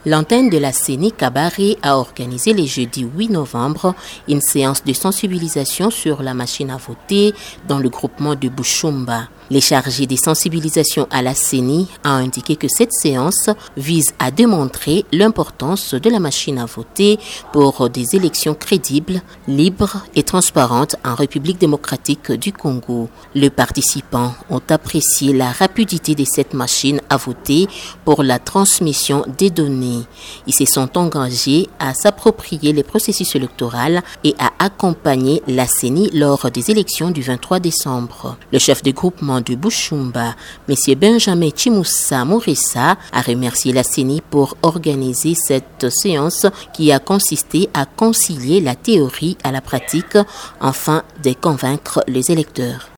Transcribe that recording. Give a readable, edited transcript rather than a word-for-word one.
L'antenne de la CENI Cabaret a organisé le jeudi 8 novembre une séance de sensibilisation sur la machine à voter dans le groupement de Bushumba. Les chargés de sensibilisation à la CENI ont indiqué que cette séance vise à démontrer l'importance de la machine à voter pour des élections crédibles, libres et transparentes en République démocratique du Congo. Les participants ont apprécié la rapidité de cette machine à voter pour la transmission des données. Ils se sont engagés à s'approprier les processus électoraux et à accompagner la CENI lors des élections du 23 décembre. Le chef de groupement de Bushumba, M. Benjamin Chimoussa Mourissa, a remercié la CENI pour organiser cette séance qui a consisté à concilier la théorie à la pratique afin de convaincre les électeurs.